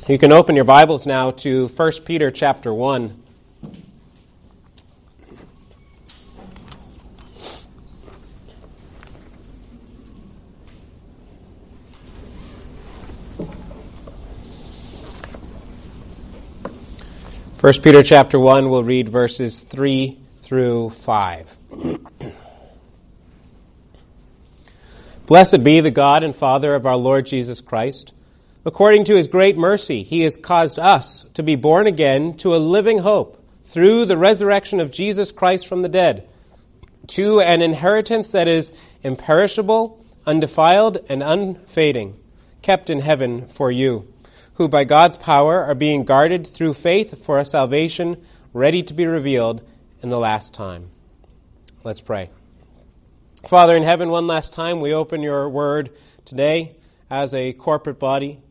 You can open your Bibles now to 1 Peter chapter 1. First Peter chapter 1, we'll read verses 3 through 5. Blessed be the God and Father of our Lord Jesus Christ. According to his great mercy, he has caused us to be born again to a living hope through the resurrection of Jesus Christ from the dead, to an inheritance that is imperishable, undefiled, and unfading, kept in heaven for you, who by God's power are being guarded through faith for a salvation ready to be revealed in the last time. Let's pray. Father in heaven, one last time we open your word today as a corporate body,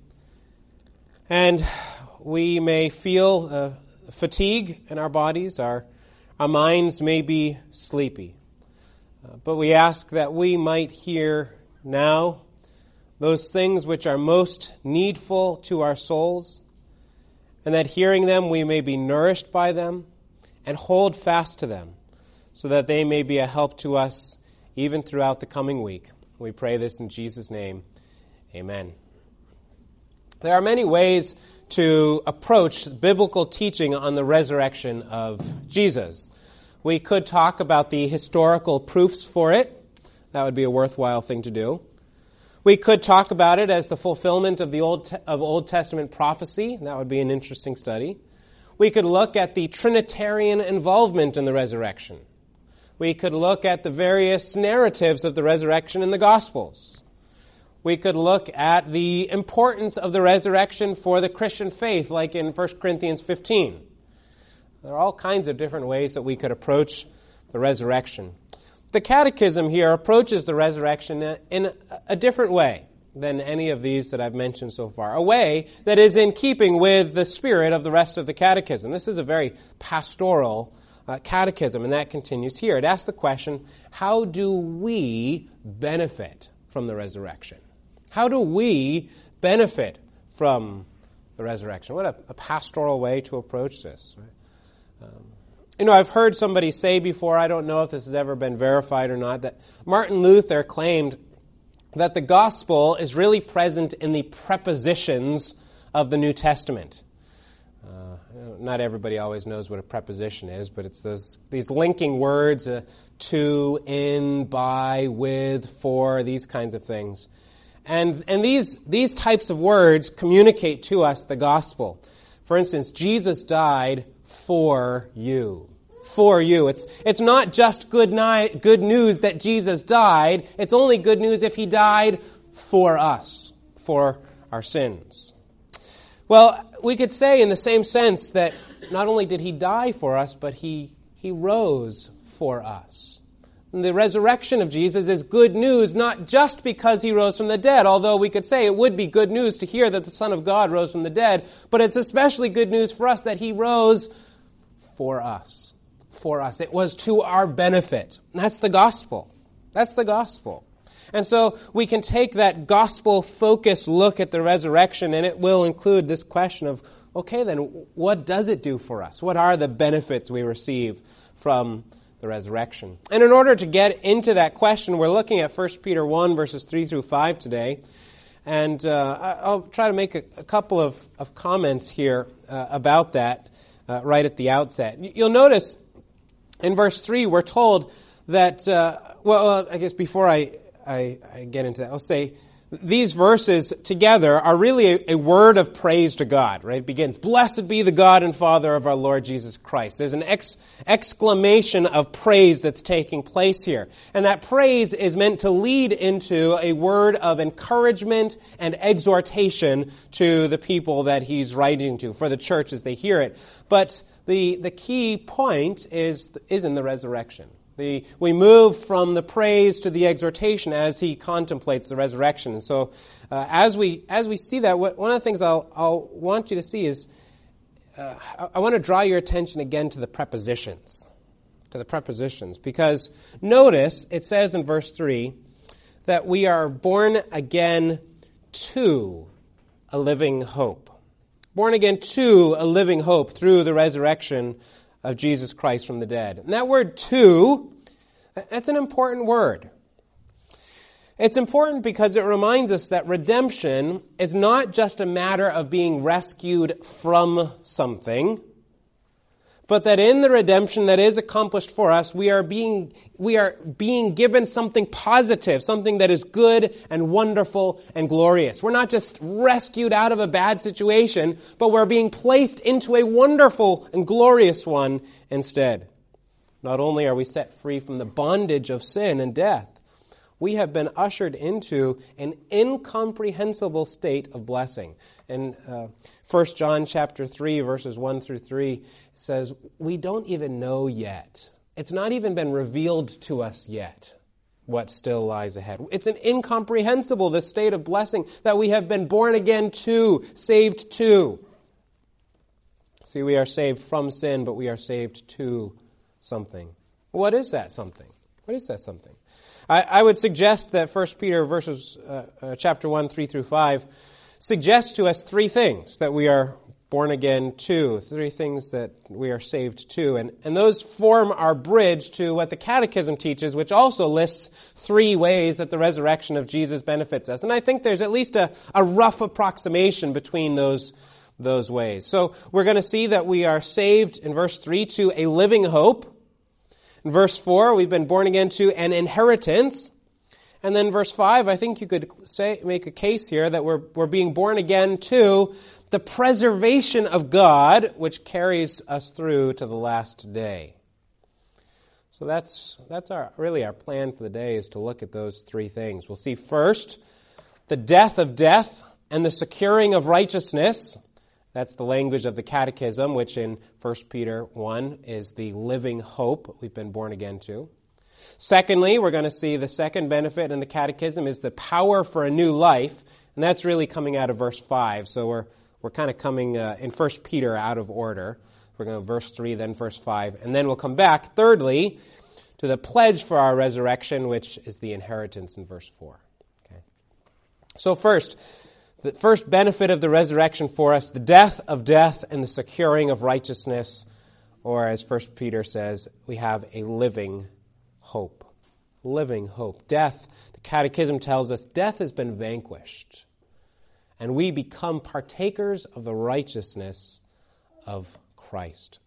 and we may feel fatigue in our bodies. Our minds may be sleepy. But we ask that we might hear now those things which are most needful to our souls, and that hearing them we may be nourished by them and hold fast to them, so that they may be a help to us even throughout the coming week. We pray this in Jesus' name. Amen. There are many ways to approach biblical teaching on the resurrection of Jesus. We could talk about the historical proofs for it. That would be a worthwhile thing to do. We could talk about it as the fulfillment of the Old Testament prophecy. That would be an interesting study. We could look at the Trinitarian involvement in the resurrection. We could look at the various narratives of the resurrection in the Gospels. We could look at the importance of the resurrection for the Christian faith, like in 1 Corinthians 15. There are all kinds of different ways that we could approach the resurrection. The Catechism here approaches the resurrection in a different way than any of these that I've mentioned so far, a way that is in keeping with the spirit of the rest of the Catechism. This is a very pastoral catechism, and that continues here. It asks the question, how do we benefit from the resurrection? How do we benefit from the resurrection? What a pastoral way to approach this. Right? I've heard somebody say before, I don't know if this has ever been verified or not, that Martin Luther claimed that the gospel is really present in the prepositions of the New Testament. Not everybody always knows what a preposition is, but it's these linking words, to, in, by, with, for, these kinds of things. And these types of words communicate to us the gospel. For instance, Jesus died for you. For you. It's not just good news that Jesus died. It's only good news if he died for us, for our sins. Well, we could say in the same sense that not only did he die for us, but he rose for us. And the resurrection of Jesus is good news, not just because he rose from the dead, although we could say it would be good news to hear that the Son of God rose from the dead, but it's especially good news for us that he rose for us. For us. It was to our benefit. And that's the gospel. That's the gospel. And so we can take that gospel-focused look at the resurrection, and it will include this question of, okay, then what does it do for us? What are the benefits we receive from the resurrection? And in order to get into that question, we're looking at 1 Peter 1, verses 3 through 5 today. And I'll try to make a couple of comments here about that right at the outset. You'll notice in verse 3, we're told that, I guess before I get into that, I'll say these verses together are really a word of praise to God, right? It begins, blessed be the God and Father of our Lord Jesus Christ. There's an exclamation of praise that's taking place here. And that praise is meant to lead into a word of encouragement and exhortation to the people that he's writing to, for the church as they hear it. But the key point is in the resurrection. We move from the praise to the exhortation as he contemplates the resurrection. And so as we see that, one of the things I'll want you to see is I want to draw your attention again to the prepositions. Because notice it says in verse 3 that we are born again to a living hope. Born again to a living hope through the resurrection of Jesus Christ from the dead. And that word "to," that's an important word. It's important because it reminds us that redemption is not just a matter of being rescued from something, but that in the redemption that is accomplished for us, we are being given something positive, something that is good and wonderful and glorious. We're not just rescued out of a bad situation, but we're being placed into a wonderful and glorious one instead. Not only are we set free from the bondage of sin and death, we have been ushered into an incomprehensible state of blessing. In 1 John chapter 3, verses 1 through 3, it says, we don't even know yet. It's not even been revealed to us yet what still lies ahead. It's an incomprehensible, this state of blessing that we have been born again to, saved to. See, we are saved from sin, but we are saved to something. What is that something? What is that something? I would suggest that 1 Peter chapter 1, 3 through 5 suggests to us three things that we are born again to, three things that we are saved to. And those form our bridge to what the Catechism teaches, which also lists three ways that the resurrection of Jesus benefits us. And I think there's at least a rough approximation between those ways. So we're going to see that we are saved in verse 3 to a living hope. In verse 4, we've been born again to an inheritance. And then verse 5, I think you could make a case here that we're being born again to the preservation of God, which carries us through to the last day. So that's our plan for the day, is to look at those three things. We'll see first the death of death and the securing of righteousness. That's the language of the Catechism, which in 1 Peter 1 is the living hope we've been born again to. Secondly, we're going to see the second benefit in the Catechism is the power for a new life, and that's really coming out of verse 5. So we're kind of coming in 1 Peter out of order. We're going to verse 3, then verse 5, and then we'll come back, thirdly, to the pledge for our resurrection, which is the inheritance in verse 4. Okay. So first, the first benefit of the resurrection for us, the death of death and the securing of righteousness, or as 1 Peter says, we have a living hope. Living hope. Death, the Catechism tells us, death has been vanquished, and we become partakers of the righteousness of Christ.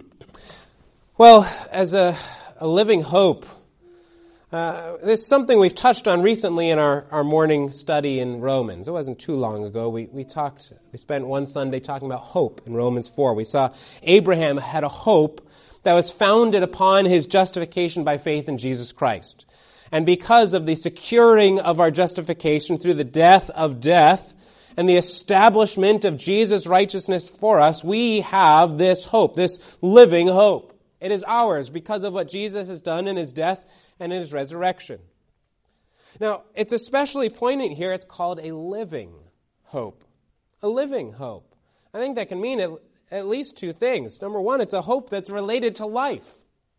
Well, as a living hope, this is something we've touched on recently in our morning study in Romans. It wasn't too long ago. We spent one Sunday talking about hope in Romans 4. We saw Abraham had a hope that was founded upon his justification by faith in Jesus Christ. And because of the securing of our justification through the death of death and the establishment of Jesus' righteousness for us, we have this hope, this living hope. It is ours because of what Jesus has done in his death and in his resurrection. Now, it's especially poignant here. It's called a living hope. A living hope. I think that can mean at least two things. Number one, it's a hope that's related to life,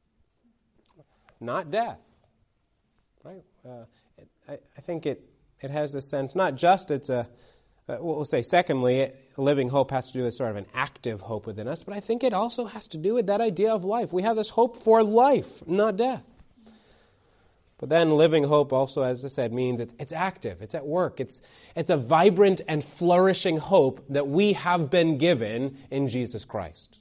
not death. Right? I think it has this sense, not just it's we'll say secondly, a living hope has to do with sort of an active hope within us, but I think it also has to do with that idea of life. We have this hope for life, not death. But then living hope also, as I said, means it's active, it's at work, it's a vibrant and flourishing hope that we have been given in Jesus Christ.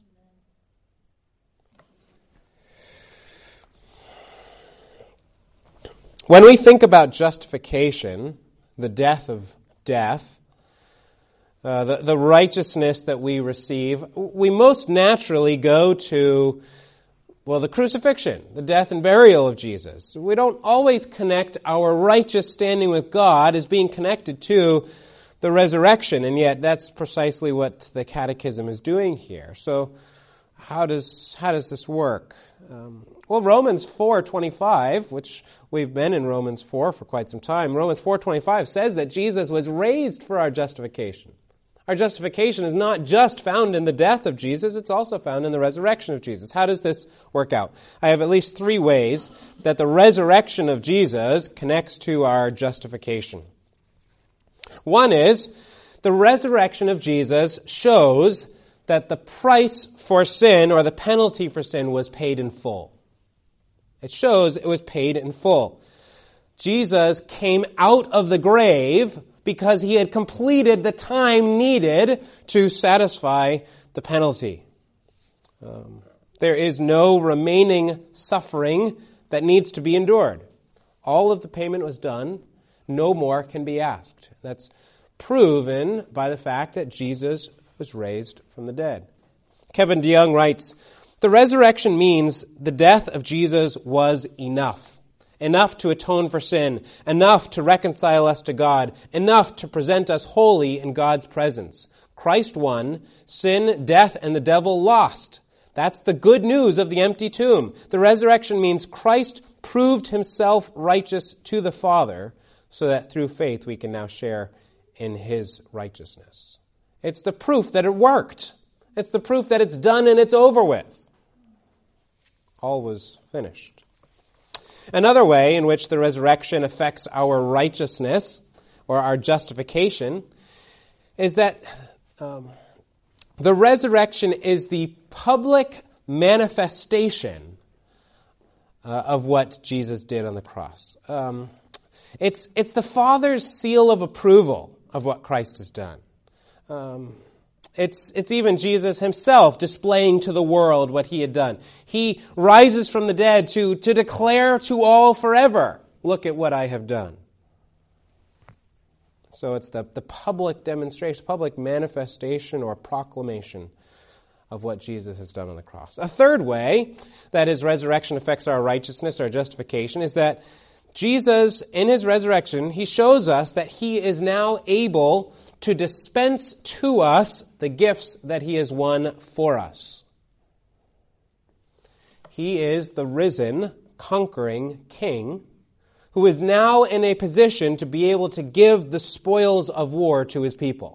When we think about justification, the death of death, the righteousness that we receive, we most naturally go to the crucifixion, the death and burial of Jesus. We don't always connect our righteous standing with God as being connected to the resurrection, and yet that's precisely what the Catechism is doing here. So how does this work? Romans 4:25, which we've been in Romans 4 for quite some time, Romans 4:25 says that Jesus was raised for our justification. Our justification is not just found in the death of Jesus, it's also found in the resurrection of Jesus. How does this work out? I have at least three ways that the resurrection of Jesus connects to our justification. One is The resurrection of Jesus shows that the price for sin, or the penalty for sin, was paid in full. It shows it was paid in full. Jesus came out of the grave because he had completed the time needed to satisfy the penalty. There is no remaining suffering that needs to be endured. All of the payment was done. No more can be asked. That's proven by the fact that Jesus was raised from the dead. Kevin DeYoung writes, "The resurrection means the death of Jesus was enough. Enough to atone for sin, enough to reconcile us to God, enough to present us holy in God's presence. Christ won, sin, death, and the devil lost. That's the good news of the empty tomb. The resurrection means Christ proved himself righteous to the Father, so that through faith we can now share in his righteousness. It's the proof that it worked. It's the proof that it's done and it's over with. All was finished." Another way in which the resurrection affects our righteousness or our justification is that the resurrection is the public manifestation of what Jesus did on the cross. It's the Father's seal of approval of what Christ has done. It's even Jesus himself displaying to the world what he had done. He rises from the dead to declare to all forever, "Look at what I have done." So it's the public demonstration, public manifestation or proclamation of what Jesus has done on the cross. A third way that his resurrection affects our righteousness, our justification, is that Jesus, in his resurrection, he shows us that he is now able to dispense to us the gifts that he has won for us. He is the risen, conquering King who is now in a position to be able to give the spoils of war to his people.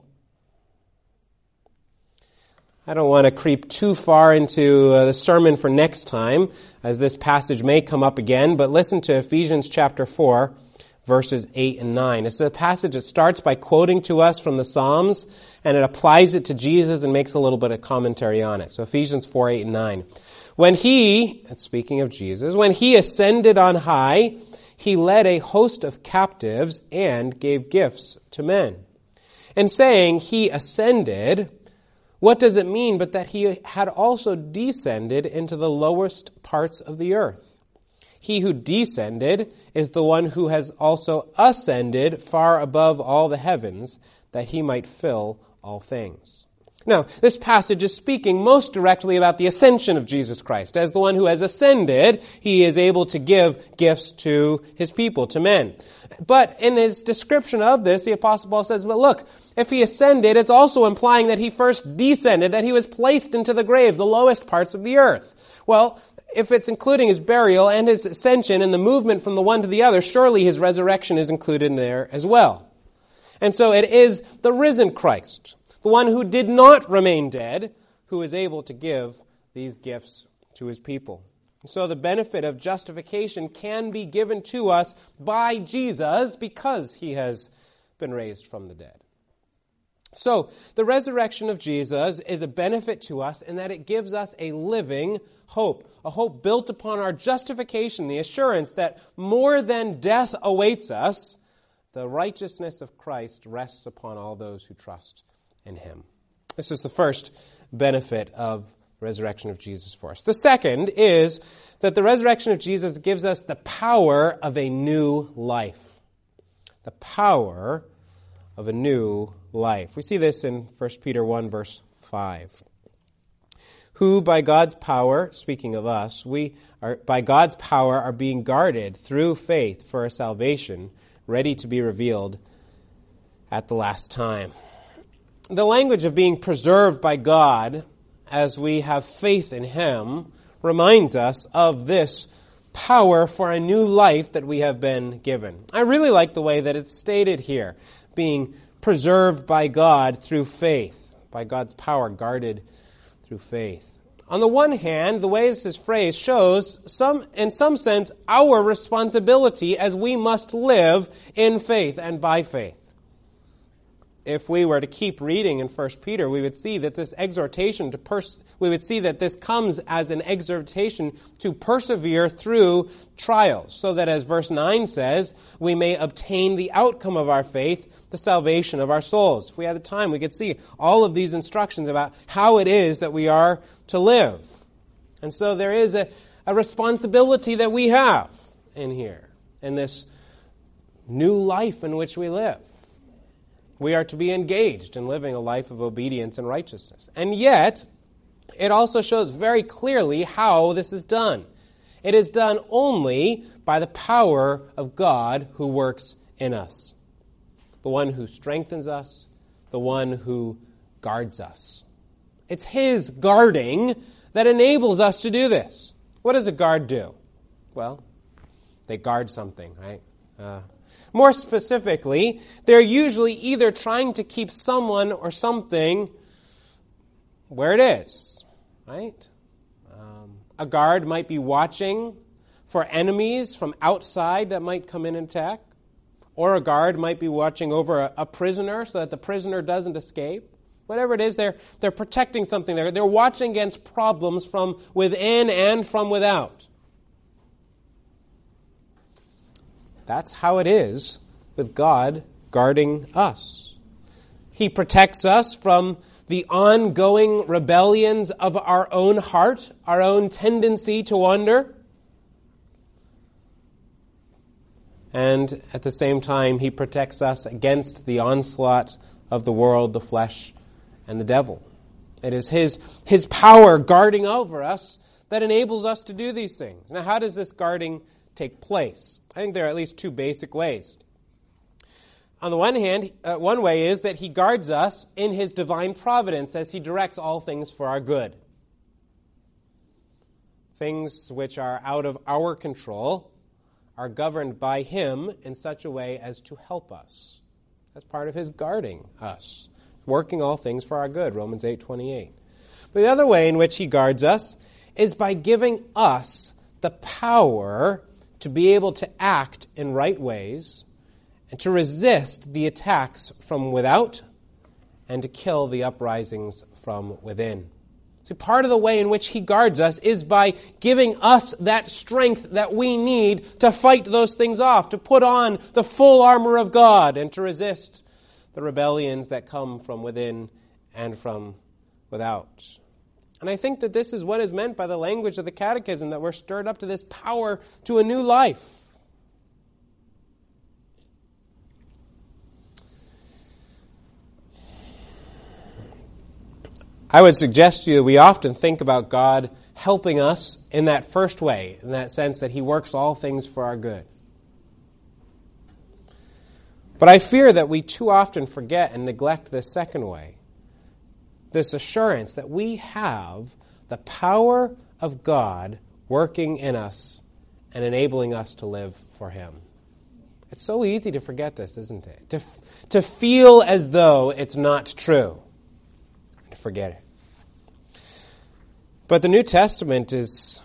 I don't want to creep too far into the sermon for next time, as this passage may come up again, but listen to Ephesians chapter 4, verses 8 and 9. It's a passage that starts by quoting to us from the Psalms, and it applies it to Jesus and makes a little bit of commentary on it. So Ephesians 4, 8 and 9. When he, speaking of Jesus, when he ascended on high, he led a host of captives and gave gifts to men. And saying he ascended, what does it mean but that he had also descended into the lowest parts of the earth? He who descended is the one who has also ascended far above all the heavens, that he might fill all things. Now, this passage is speaking most directly about the ascension of Jesus Christ. As the one who has ascended, he is able to give gifts to his people, to men. But in his description of this, the Apostle Paul says, well, look, if he ascended, it's also implying that he first descended, that he was placed into the grave, the lowest parts of the earth. Well, if it's including his burial and his ascension and the movement from the one to the other, surely his resurrection is included in there as well. And so it is the risen Christ, the one who did not remain dead, who is able to give these gifts to his people. So the benefit of justification can be given to us by Jesus because he has been raised from the dead. So the resurrection of Jesus is a benefit to us in that it gives us a living hope, a hope built upon our justification, the assurance that more than death awaits us, the righteousness of Christ rests upon all those who trust in him. This is the first benefit of the resurrection of Jesus for us. The second is that the resurrection of Jesus gives us the power of a new life. The power of a new life. We see this in 1 Peter 1, verse 5. Who by God's power, speaking of us, by God's power are being guarded through faith for a salvation ready to be revealed at the last time. The language of being preserved by God as we have faith in him reminds us of this power for a new life that we have been given. I really like the way that it's stated here, being preserved by God through faith, by God's power guarded through faith. On the one hand, the way this is phrased shows, in some sense, our responsibility as we must live in faith and by faith. if we were to keep reading in 1 Peter, we would see that this exhortation we would see that this comes as an exhortation to persevere through trials, so that, as verse 9 says, we may obtain the outcome of our faith, the salvation of our souls. If we had the time, we could see all of these instructions about how it is that we are to live. And so there is a responsibility that we have in here, in this new life in which we live. We are to be engaged in living a life of obedience and righteousness. And yet, it also shows very clearly how this is done. It is done only by the power of God who works in us, the one who strengthens us, the one who guards us. It's His guarding that enables us to do this. What does a guard do? Well, they guard something, right? More specifically, they're usually either trying to keep someone or something where it is, right? A guard might be watching for enemies from outside that might come in and attack. Or a guard might be watching over a prisoner so that the prisoner doesn't escape. Whatever it is, they're protecting something. They're watching against problems from within and from without. That's how it is with God guarding us. He protects us from the ongoing rebellions of our own heart, our own tendency to wander. And at the same time, He protects us against the onslaught of the world, the flesh, and the devil. It is His power guarding over us that enables us to do these things. Now, how does this guarding take place? I think there are at least two basic ways. On the one hand, one way is that He guards us in His divine providence as He directs all things for our good. Things which are out of our control are governed by Him in such a way as to help us. That's part of His guarding us, working all things for our good, Romans 8:28. But the other way in which He guards us is by giving us the power to be able to act in right ways and to resist the attacks from without and to kill the uprisings from within. So part of the way in which He guards us is by giving us that strength that we need to fight those things off, to put on the full armor of God and to resist the rebellions that come from within and from without. And I think that this is what is meant by the language of the Catechism, that we're stirred up to this power to a new life. I would suggest to you that we often think about God helping us in that first way, in that sense that He works all things for our good. But I fear that we too often forget and neglect this second way, this assurance that we have the power of God working in us and enabling us to live for Him. It's so easy to forget this, isn't it? To feel as though it's not true. To forget it. But the New Testament is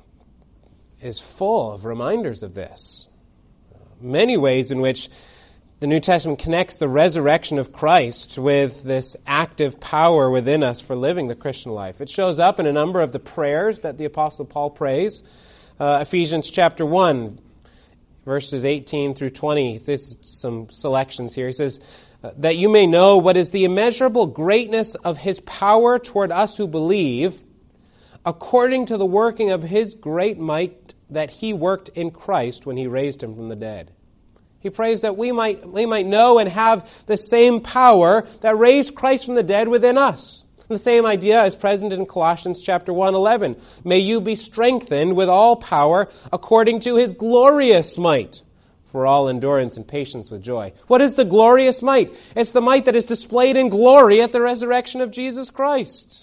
full of reminders of this. Many ways in which the New Testament connects the resurrection of Christ with this active power within us for living the Christian life. It shows up in a number of the prayers that the Apostle Paul prays. Ephesians chapter 1, verses 18 through 20. This is some selections here. He says, that you may know what is the immeasurable greatness of His power toward us who believe, according to the working of His great might that He worked in Christ when He raised Him from the dead. He prays that we might know and have the same power that raised Christ from the dead within us. The same idea is present in Colossians chapter 1:11. May you be strengthened with all power according to His glorious might, for all endurance and patience with joy. What is the glorious might? It's the might that is displayed in glory at the resurrection of Jesus Christ.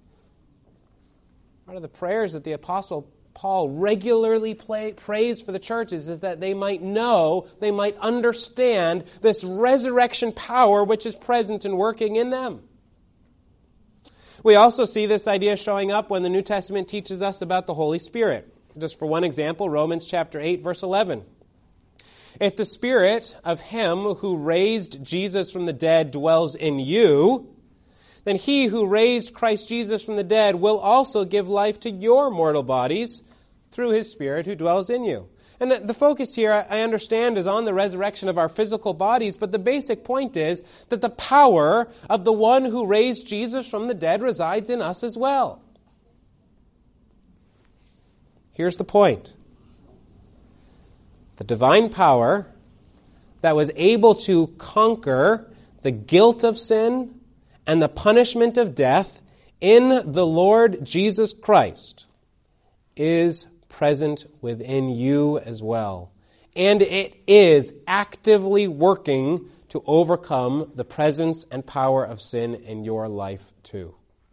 One of the prayers that the Apostle Paul regularly prays for the churches is that they might know, they might understand this resurrection power which is present and working in them. We also see this idea showing up when the New Testament teaches us about the Holy Spirit. Just for one example, Romans chapter 8, verse 11. If the Spirit of Him who raised Jesus from the dead dwells in you, then He who raised Christ Jesus from the dead will also give life to your mortal bodies through His Spirit who dwells in you. And the focus here, I understand, is on the resurrection of our physical bodies, but the basic point is that the power of the one who raised Jesus from the dead resides in us as well. Here's the point. The divine power that was able to conquer the guilt of sin and the punishment of death in the Lord Jesus Christ is present within you as well. And it is actively working to overcome the presence and power of sin in your life too.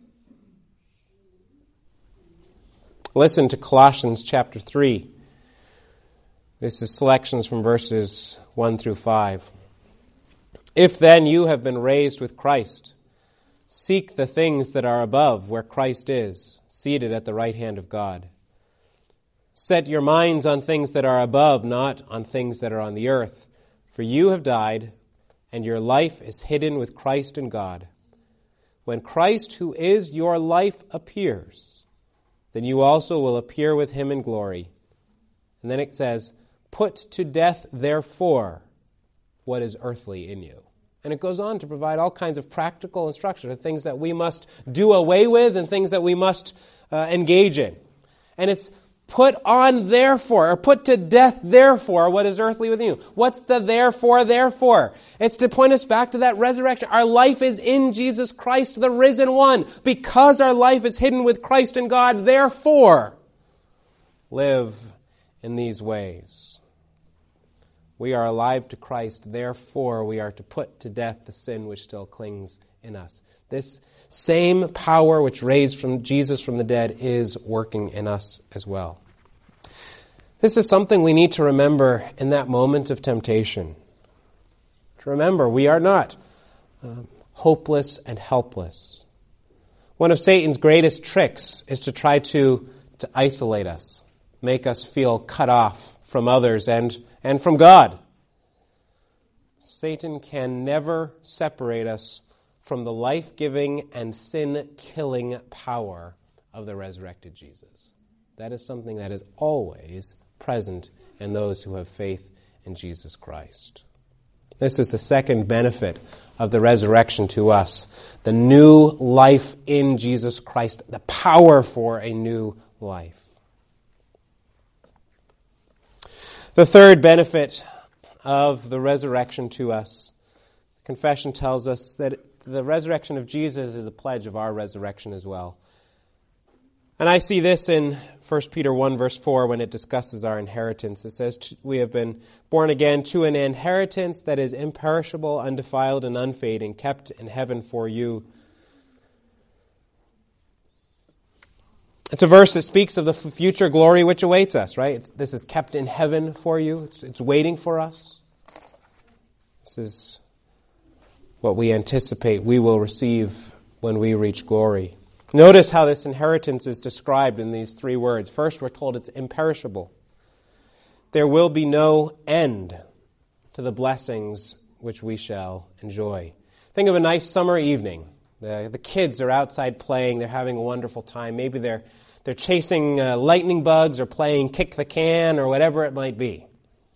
Listen to Colossians chapter 3. This is selections from verses 1 through 5. If then you have been raised with Christ, seek the things that are above, where Christ is, seated at the right hand of God. Set your minds on things that are above, not on things that are on the earth. For you have died, and your life is hidden with Christ in God. When Christ, who is your life, appears, then you also will appear with Him in glory. And then it says, put to death, therefore, what is earthly in you. And it goes on to provide all kinds of practical instruction of things that we must do away with and things that we must engage in. And it's put on, therefore, or put to death, therefore, what is earthly within you. What's the therefore? It's to point us back to that resurrection. Our life is in Jesus Christ, the risen one. Because our life is hidden with Christ in God, therefore, live in these ways. We are alive to Christ, therefore we are to put to death the sin which still clings in us. This same power which raised from Jesus from the dead is working in us as well. This is something we need to remember in that moment of temptation. To remember, we are not hopeless and helpless. One of Satan's greatest tricks is to try to isolate us, make us feel cut off from others and from God. Satan can never separate us from the life-giving and sin-killing power of the resurrected Jesus. That is something that is always present in those who have faith in Jesus Christ. This is the second benefit of the resurrection to us, the new life in Jesus Christ, the power for a new life. The third benefit of the resurrection to us, confession tells us that the resurrection of Jesus is a pledge of our resurrection as well. And I see this in 1 Peter 1 verse 4 when it discusses our inheritance. It says, we have been born again to an inheritance that is imperishable, undefiled, and unfading, kept in heaven for you. It's a verse that speaks of the future glory which awaits us, right? This is kept in heaven for you. It's waiting for us. This is what we anticipate we will receive when we reach glory. Notice how this inheritance is described in these three words. First, we're told it's imperishable. There will be no end to the blessings which we shall enjoy. Think of a nice summer evening. The kids are outside playing. They're having a wonderful time. Maybe they're chasing lightning bugs or playing kick the can or whatever it might be.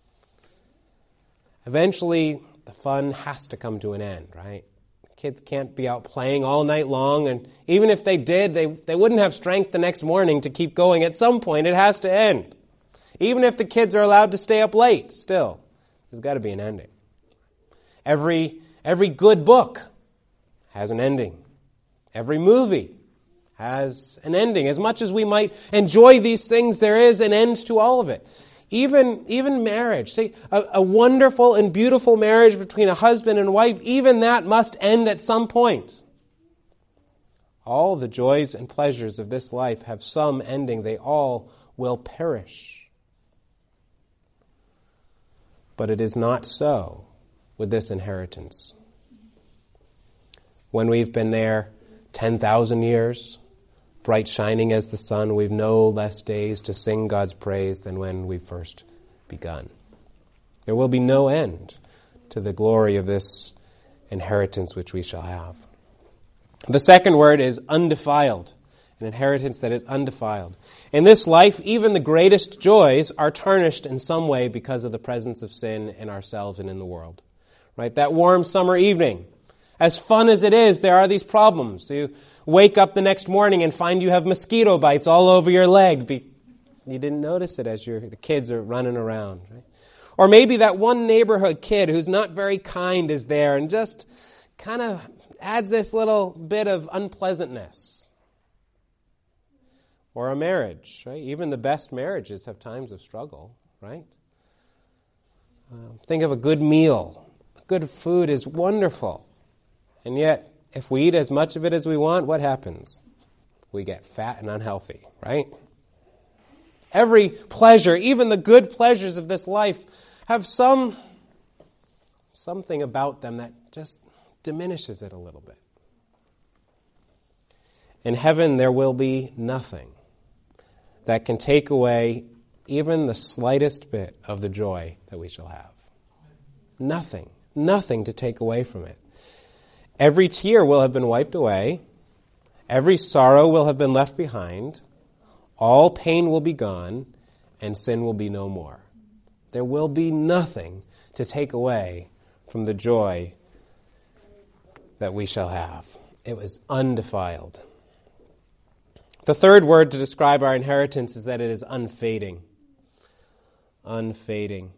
Eventually, the fun has to come to an end, right? Kids can't be out playing all night long, and even if they did, they wouldn't have strength the next morning to keep going. At some point, it has to end. Even if the kids are allowed to stay up late, still, there's got to be an ending. Every good book has an ending. Every movie has an ending. As much as we might enjoy these things, there is an end to all of it. Even marriage. See, a wonderful and beautiful marriage between a husband and wife, even that must end at some point. All the joys and pleasures of this life have some ending. They all will perish. But it is not so with this inheritance. When we've been there 10,000 years, bright shining as the sun, we've no less days to sing God's praise than when we first begun. There will be no end to the glory of this inheritance which we shall have. The second word is undefiled, an inheritance that is undefiled. In this life, even the greatest joys are tarnished in some way because of the presence of sin in ourselves and in the world. Right? That warm summer evening, as fun as it is, there are these problems. You wake up the next morning and find you have mosquito bites all over your leg. You didn't notice it as the kids are running around. Right? Or maybe that one neighborhood kid who's not very kind is there and just kind of adds this little bit of unpleasantness. Or a marriage, right? Even the best marriages have times of struggle, right? Think of a good meal. Good food is wonderful. And yet, if we eat as much of it as we want, what happens? We get fat and unhealthy, right? Every pleasure, even the good pleasures of this life, have something about them that just diminishes it a little bit. In heaven, there will be nothing that can take away even the slightest bit of the joy that we shall have. Nothing to take away from it. Every tear will have been wiped away. Every sorrow will have been left behind. All pain will be gone, and sin will be no more. There will be nothing to take away from the joy that we shall have. It was undefiled. The third word to describe our inheritance is that it is unfading. Unfading.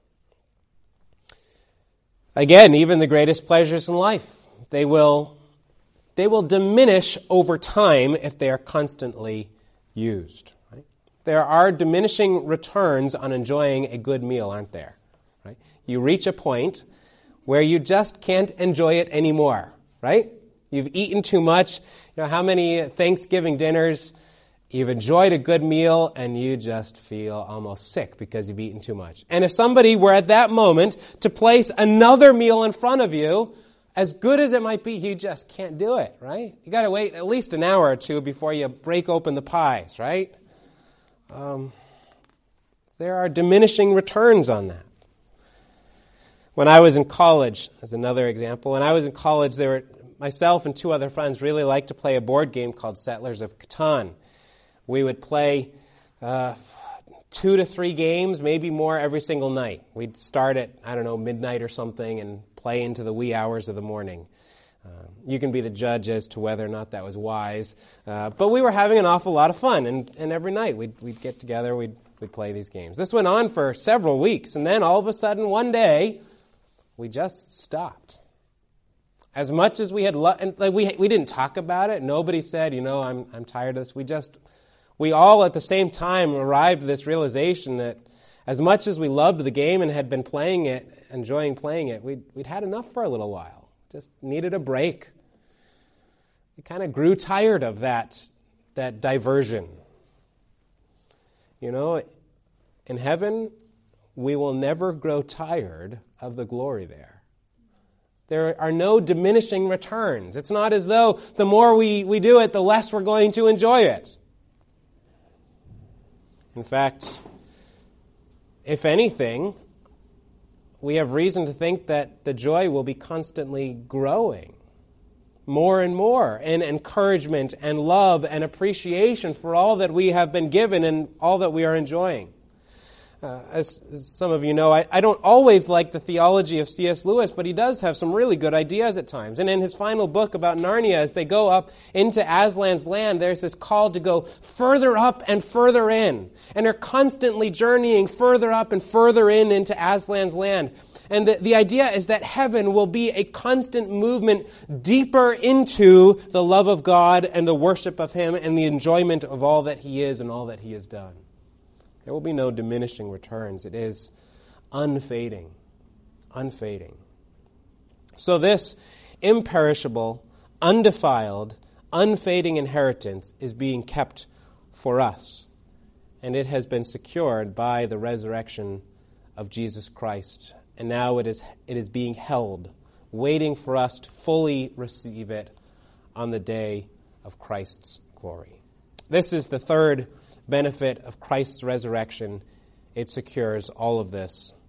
Again, even the greatest pleasures in life, they will diminish over time if they are constantly used. Right? There are diminishing returns on enjoying a good meal, aren't there? Right? You reach a point where you just can't enjoy it anymore, right? You've eaten too much. You know, how many Thanksgiving dinners you've enjoyed a good meal and you just feel almost sick because you've eaten too much. And if somebody were at that moment to place another meal in front of you, as good as it might be, you just can't do it, right? You got to wait at least an hour or two before you break open the pies, right? There are diminishing returns on that. When I was in college, as another example, when I was in college, myself and two other friends really liked to play a board game called Settlers of Catan. We would play 2 to 3 games, maybe more, every single night. We'd start at, midnight or something and play into the wee hours of the morning. You can be the judge as to whether or not that was wise. But we were having an awful lot of fun, and every night we'd get together, we'd play these games. This went on for several weeks, and then all of a sudden, one day, we just stopped. As much as we had, we didn't talk about it. Nobody said, I'm tired of this. We all at the same time arrived at this realization that as much as we loved the game and had been playing it, enjoying playing it, we'd had enough for a little while. Just needed a break. We kind of grew tired of that diversion. In heaven, we will never grow tired of the glory there. There are no diminishing returns. It's not as though the more we do it, the less we're going to enjoy it. In fact, if anything, we have reason to think that the joy will be constantly growing more and more in encouragement and love and appreciation for all that we have been given and all that we are enjoying. As some of you know, I don't always like the theology of C.S. Lewis, but he does have some really good ideas at times. And in his final book about Narnia, as they go up into Aslan's land, there's this call to go further up and further in. And they're constantly journeying further up and further into Aslan's land. And the idea is that heaven will be a constant movement deeper into the love of God and the worship of Him and the enjoyment of all that He is and all that He has done. There will be no diminishing returns. It is unfading. Unfading. So this imperishable, undefiled, unfading inheritance is being kept for us. And it has been secured by the resurrection of Jesus Christ. And now it is being held, waiting for us to fully receive it on the day of Christ's glory. This is the third benefit of Christ's resurrection. It secures all of this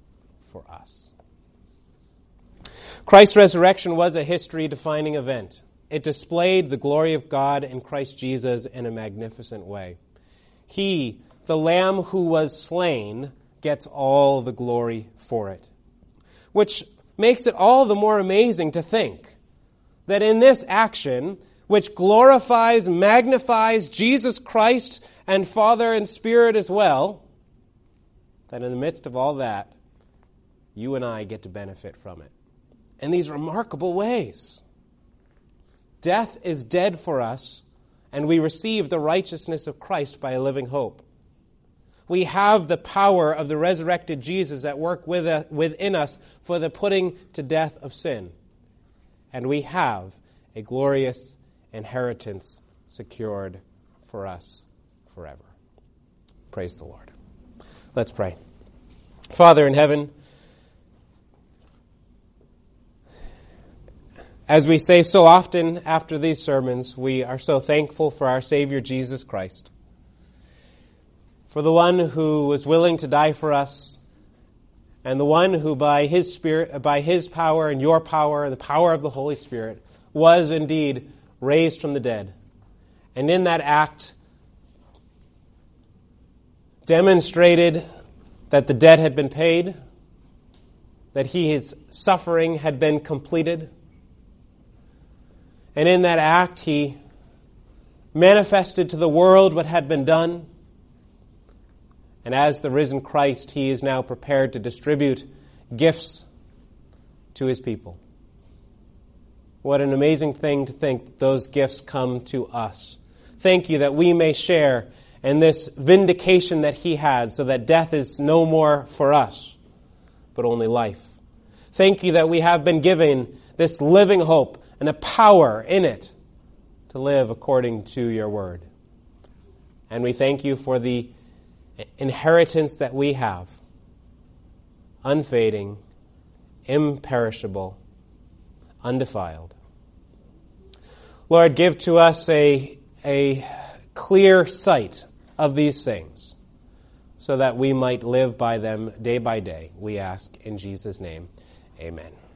for us. Christ's resurrection was a history-defining event. It displayed the glory of God in Christ Jesus in a magnificent way. He, the Lamb who was slain, gets all the glory for it, which makes it all the more amazing to think that in this action, which glorifies, magnifies Jesus Christ and Father and Spirit as well, that in the midst of all that, you and I get to benefit from it in these remarkable ways. Death is dead for us, and we receive the righteousness of Christ by a living hope. We have the power of the resurrected Jesus at work within us for the putting to death of sin. And we have a glorious inheritance secured for us forever. Praise the Lord. Let's pray. Father in heaven, as we say so often after these sermons, we are so thankful for our Savior Jesus Christ, for the one who was willing to die for us, and the one who by His Spirit, by His power and your power and the power of the Holy Spirit, was indeed raised from the dead. And in that act, demonstrated that the debt had been paid, that His suffering had been completed. And in that act, He manifested to the world what had been done. And as the risen Christ, He is now prepared to distribute gifts to His people. What an amazing thing to think that those gifts come to us. Thank you that we may share in this vindication that He had, so that death is no more for us, but only life. Thank you that we have been given this living hope and a power in it to live according to your word. And we thank you for the inheritance that we have, unfading, imperishable, undefiled. Lord, give to us a clear sight of these things, so that we might live by them day by day. We ask in Jesus' name, amen.